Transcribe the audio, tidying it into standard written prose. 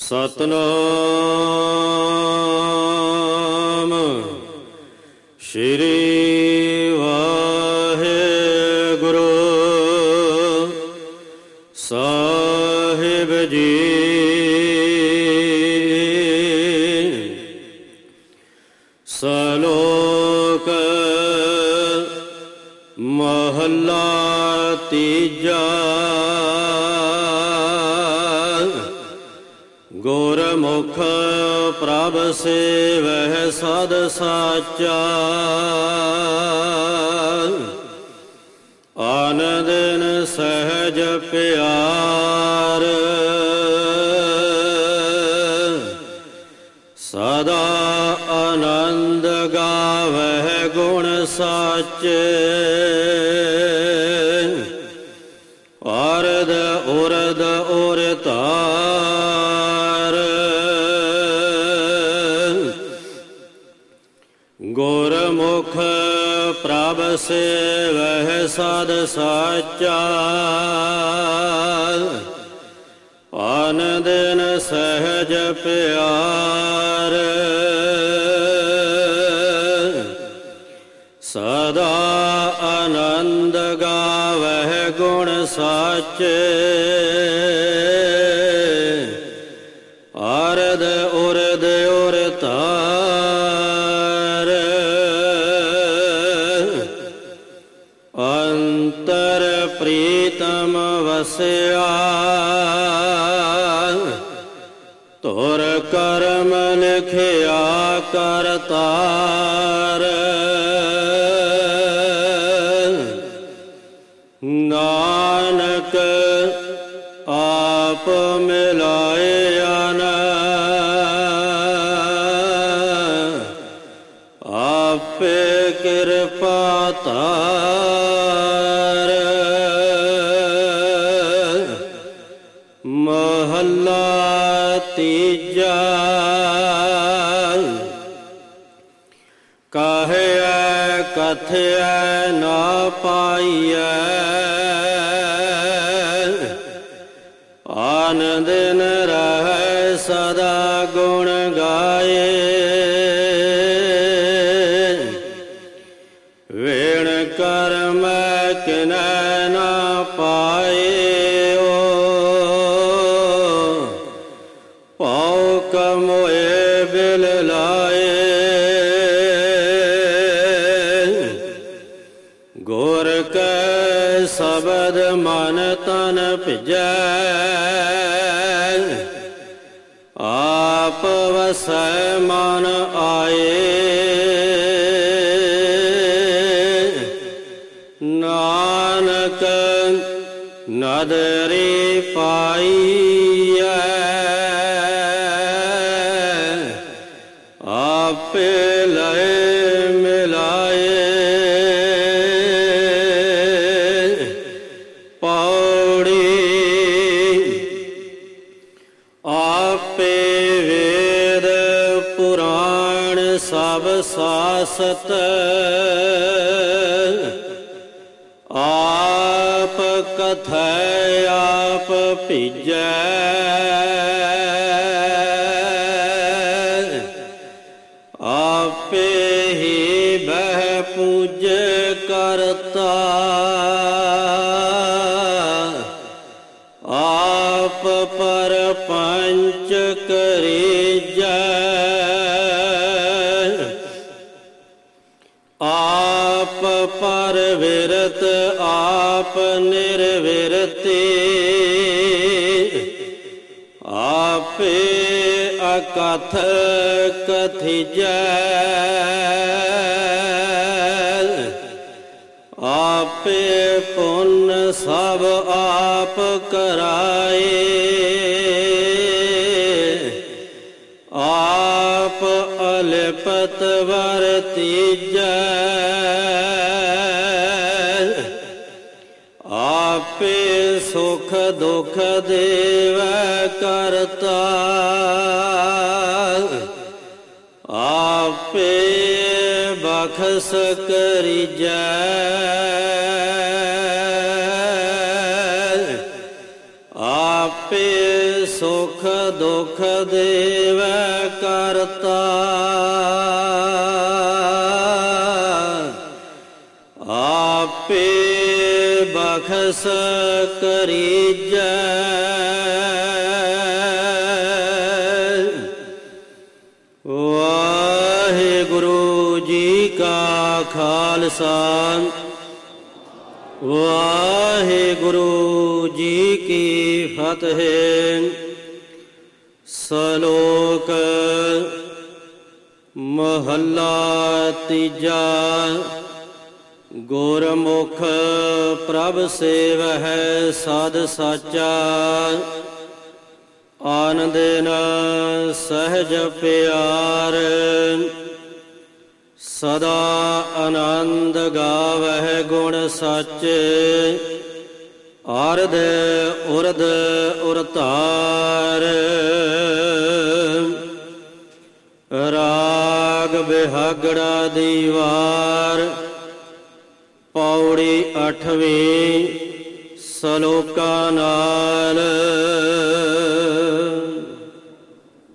ਸਤਨਾਮ ਸ਼੍ਰੀ ਵਾਹਿਗੁਰੂ ਸਾਹਿਬ ਜੀ। ਸਲੋਕ ਮਹੱਲਾ ਤੀਜਾ। ਗੁਰਮੁਖ ਪ੍ਰਭ ਸੇਵਹਿ ਸਦ ਸਾਚਾ। ਆਨ ਦਿਨ ਸਹਿਜ ਪਿਆਰ ਸਦਾ ਆਨੰਦ ਗਾਵਹਿ ਗੁਣ ਸਾਚੇ। ਅਰਧ ਉਰਧ ਉਰ ਧਾਰ ਗੁਰਮੁਖ ਪ੍ਰਭ ਸੇਵਹਿ ਸਦ ਸਾਚਾ। ਆਨ ਦਿਨ ਸਹਿਜ ਪਿਆਰ ਸਦਾ ਆਨੰਦ ਗਾਵਹਿ ਗੁਣ ਸਾਚੇ। ਅਰਧ ਉਰਧ ਉਰ ਧਾਰ ਅੰਤਰ ਪ੍ਰੀਤਮ ਵਸਿਆ। ਧੁਰ ਕਰਮ ਲਿਖਿਆ ਕਰਤਾਰ। ਨਾਨਕ ਆਪ ਮਿਲਾਇਆ ਨ ਆਪੇ ਕਿਰਪਾ ਧਾਰ। ਮਹੱਲਾ ਤੀਜਾ। ਕਹਿਆ ਕਥਿਆ ਨਾ ਪਾਈਐ। ਆਨ ਦਿਨ ਰਹਿ ਸਦਾ ਗੁਣ ਗਾਏ। ਵੇਣ ਕਰਮ ਕਿਨੈ ਨਾ ਪਾਇਓ। ਪਾਉ ਕਮੋਏ ਬਿਲ ਲਾਏ। ਗੁਰ ਕੈ ਸ਼ਬਦ ਮਨ ਤਨ ਭਿਜੈ। ਆਪ ਵਸੈ ਮਨ ਆਏ। ਨਾਨਕ ਨਦਰੀ ਪਾਈਐ। ਆਪੇ ਲਏ ਮਿਲਾਏ। ਪੌੜੀ ਆਪੇ ਵੇਦ ਪੁਰਾਣ ਸਭ ਸਾਸਤ। ਆਪ ਕਥੈ ਆਪ ਭੀਜੈ। ਆਪੇ ਹੀ ਬਹਿ ਪੂਜੈ ਕਰਤਾ। ਆਪ ਪਰਪੰਚ ਕਰੀਜੈ। ਆਪ ਪਰਵਿਰਤ ਆਪ ਨਿਰਵਿਰਤੀ। ਆਪੇ ਅਕਥ ਕਥਿਜੈ। ਆਪੇ ਪੁੰਨ ਸਭ ਆਪ ਕਰਾਏ। ਆਪ ਅਲਿਪਤ ਵਰਤੀਜੈ। ਆਪੇ ਸੁਖ ਦੁਖ ਦੇਵੈ ਕਰਤਾ। ਆਪੇ ਬਖਸ਼ ਕਰੀਜੈ। ਆਪੇ ਸੁਖ ਦੁਖ ਦੁਖ ਦੇਵੈ ਕਰਤਾ। ਆਪੇ ਬਖਸ਼ ਕਰੀਜੈ ਵਾਹਿਗੁਰੂ ਜੀ ਕਾ ਖਾਲਸਾ ਵਾਹਿਗੁਰੂ ਜੀ ਕੀ ਫਤਿਹ। ਸ਼ਲੋਕ ਮਹੱਲਾ ਤੀਜਾ। ਗੁਰਮੁਖ ਪ੍ਰਭ ਸੇਵਹਿ ਸਦ ਸਾਚਾ। ਆਨ ਦਿਨ ਸਹਿਜ ਪਿਆਰ। ਸਦਾ ਆਨੰਦ ਗਾਵਹਿ ਗੁਣ ਸਾਚੇ। ਆਰਧ ਉਰਧ ਉਰਤਾਰ। ਰਾਗ ਬਿਹਾਗੜਾ ਦੀਵਾਰ। ਪੌੜੀ 8ਵੀਂ। ਸਲੋਕਾਂ ਨਾਲ।